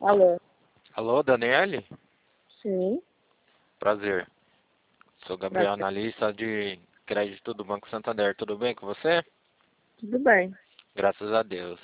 Alô? Alô, Daniele? Sim, Prazer. Sou Gabriel, prazer. analista de crédito do Banco Santander. Tudo bem com você? Tudo bem. Graças a Deus.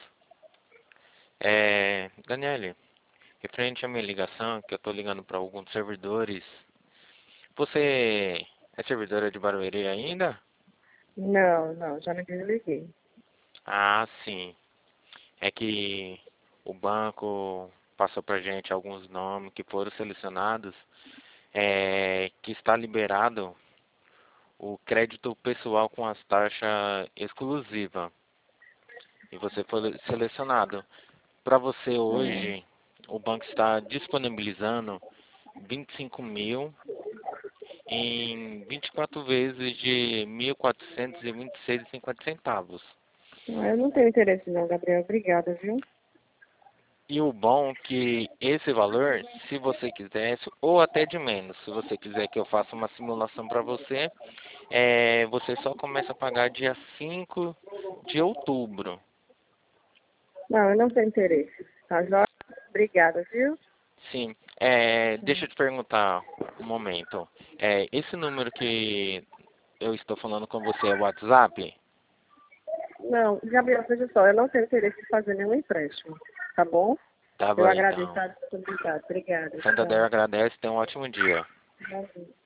Daniele, referente à minha ligação, que eu estou ligando para alguns servidores, você é servidora de Barueri ainda? Não, já me desliguei. Ah, sim. É que o banco passou para gente alguns nomes que foram selecionados, que está liberado o crédito pessoal com as taxas exclusivas. E você foi selecionado. Para você Hum. hoje, o banco está disponibilizando 25 mil em 24 vezes de 1.426,50 centavos. Eu não tenho interesse não, Gabriel. Obrigada, viu? E o bom é que esse valor, se você quisesse, ou até de menos, se você quiser que eu faça uma simulação para você, você só começa a pagar dia 5 de outubro. Não, eu não tenho interesse. Tá joia? Obrigada, viu? Sim, deixa eu te perguntar um momento. Esse número que eu estou falando com você é o WhatsApp? Não, Gabriel, veja só, eu não tenho interesse em fazer nenhum empréstimo, tá bom? Tá Eu bom, agradeço então. a disponibilidade. Obrigada, Santander tchau. agradece, tenha um ótimo dia. Tchau.